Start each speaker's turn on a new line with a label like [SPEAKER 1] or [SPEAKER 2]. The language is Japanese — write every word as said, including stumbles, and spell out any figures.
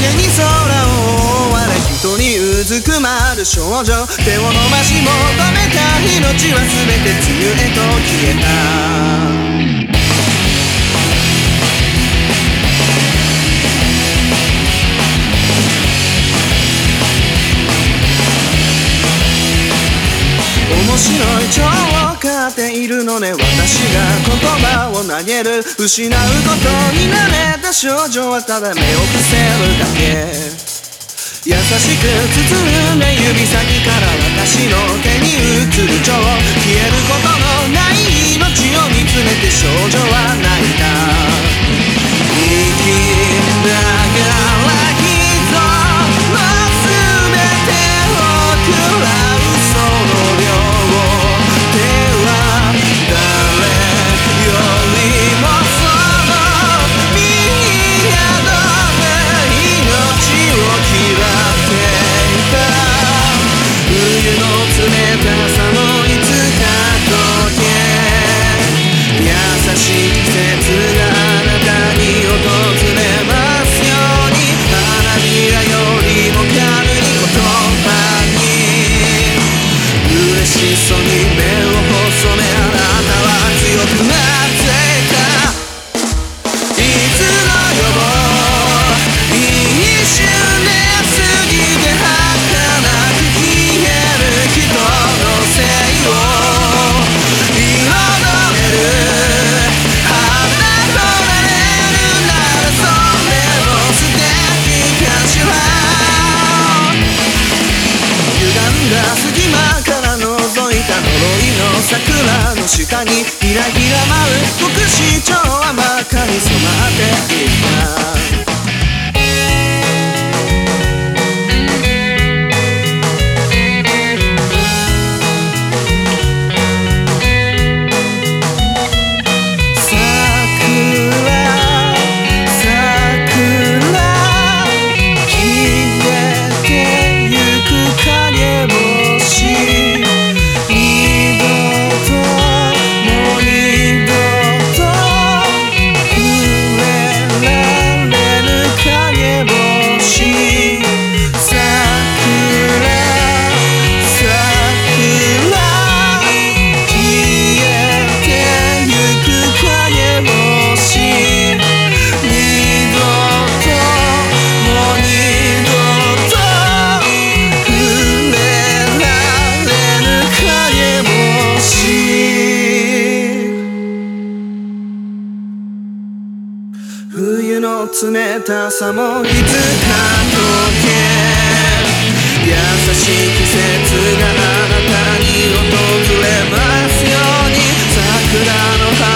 [SPEAKER 1] に空を覆われ人にうずくまる少女、手を伸ばし求めた命は全て梅雨へと消えた。面白い蝶を飼っているのね、私が言葉を投げる。失うことに慣れた少女はただ目を伏せるだけ。優しく包んで指先から私の手に映る蝶、消えることのない命を見つめて少女は泣いた。生きながら人の全てを食らうその量、桜の下にひらひら舞う福祉町は真っ赤に染まっていた。冬の冷たさもいつか溶け、優しい季節があなたに訪れますように。桜の花